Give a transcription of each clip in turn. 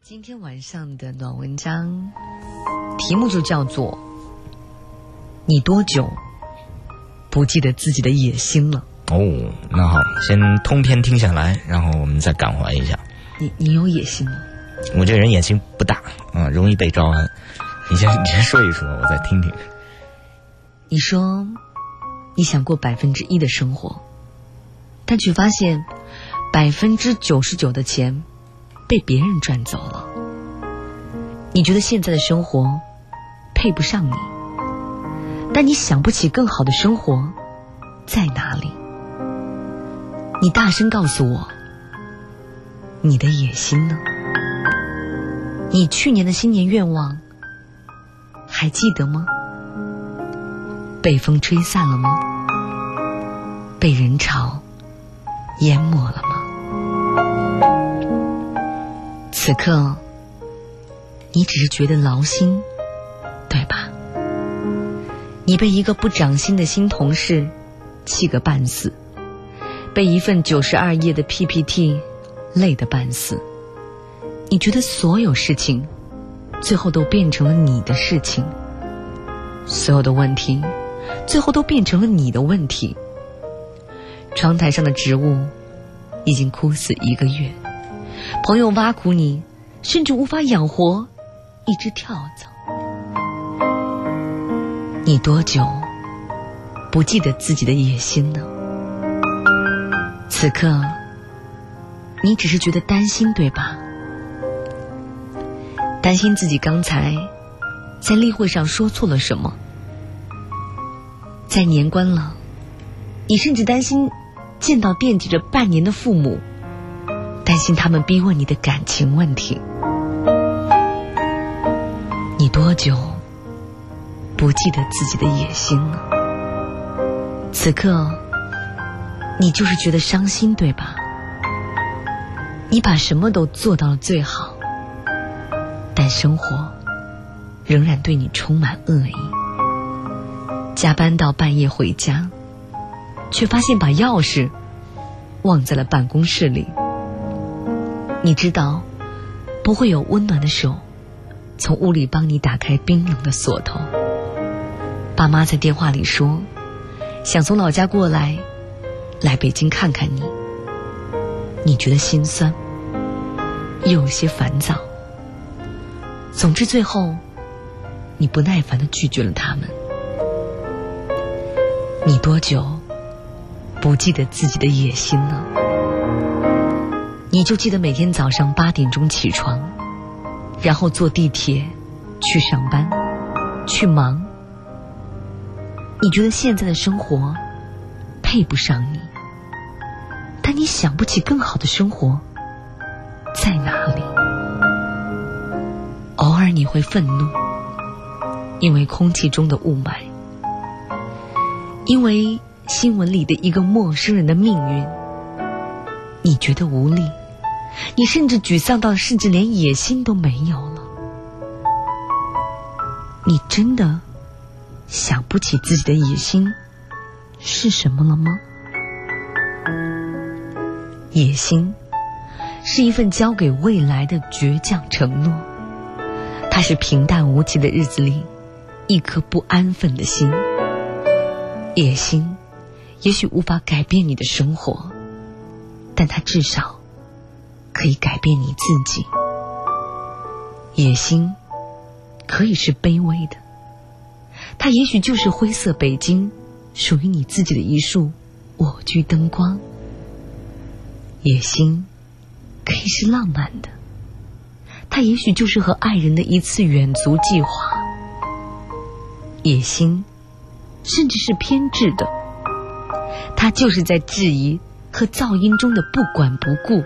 今天晚上的暖文章题目就叫做你多久不记得自己的野心了？ 哦，那好，先通篇听下来，然后我们再感怀一下。 你有野心吗？ 我这人野心不大啊，容易被招安。你先说一说，我再听听。 你说你想过1%的生活，但却发现99%的钱被别人赚走了。你觉得现在的生活配不上你，但你想不起更好的生活在哪里。你大声告诉我，你的野心呢？你去年的新年愿望还记得吗？被风吹散了吗？被人潮淹没了吗？此刻你只是觉得劳心，对吧？你被一个不长心的新同事气个半死，被一份92页的 PPT 累得半死。你觉得所有事情最后都变成了你的事情，所有的问题最后都变成了你的问题。窗台上的植物已经枯死1个月，朋友挖苦你，甚至无法养活一只跳蚤。你多久不记得自己的野心呢？此刻你只是觉得担心，对吧？担心自己刚才在例会上说错了什么，在年关了，你甚至担心见到惦记着半年的父母，担心他们逼问你的感情问题。你多久不记得自己的野心了？此刻你就是觉得伤心，对吧？你把什么都做到了最好，但生活仍然对你充满恶意。加班到半夜回家，却发现把钥匙忘在了办公室里。你知道不会有温暖的手从屋里帮你打开冰冷的锁头。爸妈在电话里说想从老家过来北京看看你。你觉得心酸，又有些烦躁。总之最后你不耐烦地拒绝了他们。你多久不记得自己的野心了？你就记得每天早上8点钟起床，然后坐地铁去上班去忙。你觉得现在的生活配不上你，但你想不起更好的生活在哪里。偶尔你会愤怒，因为空气中的雾霾，因为新闻里的一个陌生人的命运。你觉得无力，你甚至沮丧到甚至连野心都没有了。你真的想不起自己的野心是什么了吗？野心是一份交给未来的倔强承诺，它是平淡无奇的日子里一颗不安分的心。野心也许无法改变你的生活，但它至少可以改变你自己。野心可以是卑微的，它也许就是灰色北京属于你自己的一束我居灯光。野心可以是浪漫的，它也许就是和爱人的一次远足计划。野心甚至是偏执的，它就是在质疑和噪音中的不管不顾。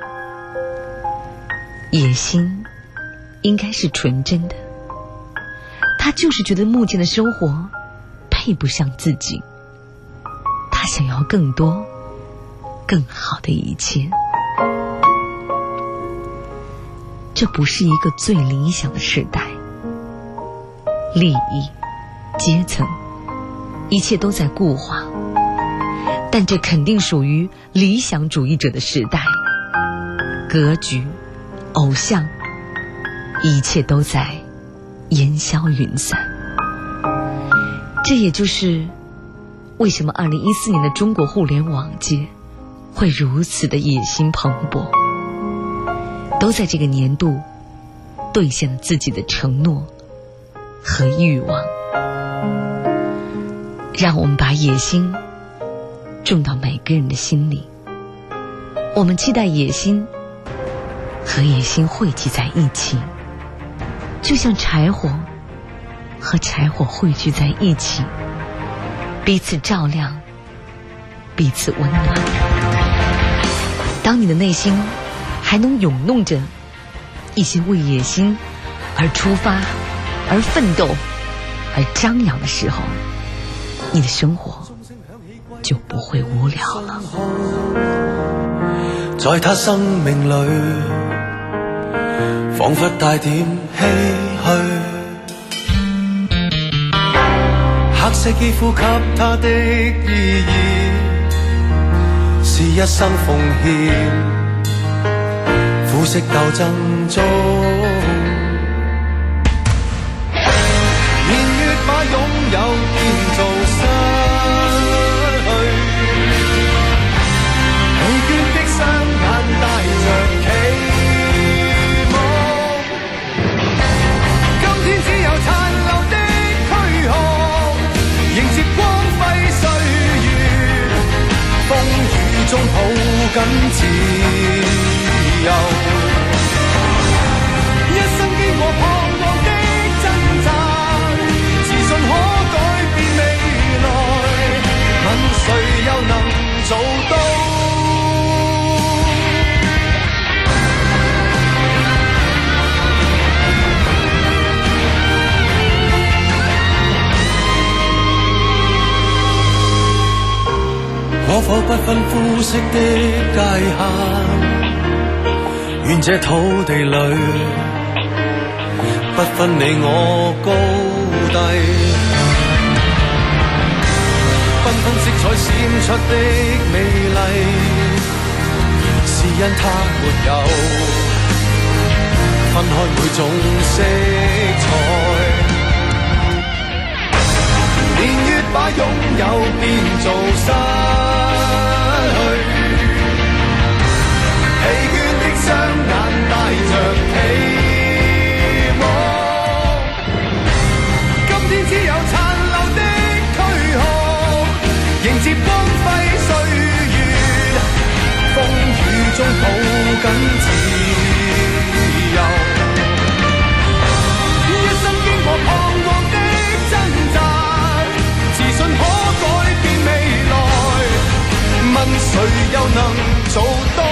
野心应该是纯真的，他就是觉得目前的生活配不上自己，他想要更多更好的一切。这不是一个最理想的时代，利益阶层一切都在固化，但这肯定属于理想主义者的时代。格局偶像一切都在烟消云散。这也就是为什么2014年的中国互联网界会如此的野心蓬勃，都在这个年度兑现了自己的承诺和欲望。让我们把野心种到每个人的心里，我们期待野心和野心汇集在一起，就像柴火和柴火汇聚在一起，彼此照亮，彼此温暖。当你的内心还能涌动着一些为野心而出发、而奋斗、而张扬的时候，你的生活就不会无聊了。 在他生命里，仿佛帶點唏噓。黑色肌膚給他的意義，是一生奉獻，膚色鬥爭中，年月把擁有變做失去，疲倦的雙眼帶着期望，今天只有殘留的軀殼，迎接光輝歲月，風雨中抱緊自由，一生經過彷徨的掙扎，自信可改變未來，問誰又能做到？可否不分膚色的界限？願這土地裏不分你我高低，繽紛色彩閃出的美麗，是因它沒有分開每種色彩。年月把擁有變做失去，疲倦的雙眼帶着期望，今天只有殘留的軀殼，迎接光輝歲月，風雨中抱緊自由，一生經過彷徨的掙扎，自信可改變未來，問誰又能做到？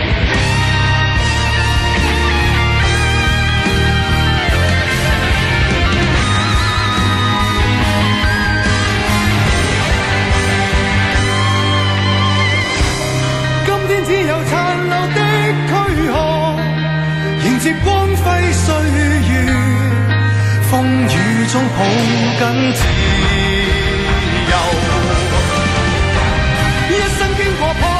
今天只有殘留的軀殼，迎接光輝歲月，風雨中抱緊自由，一生經過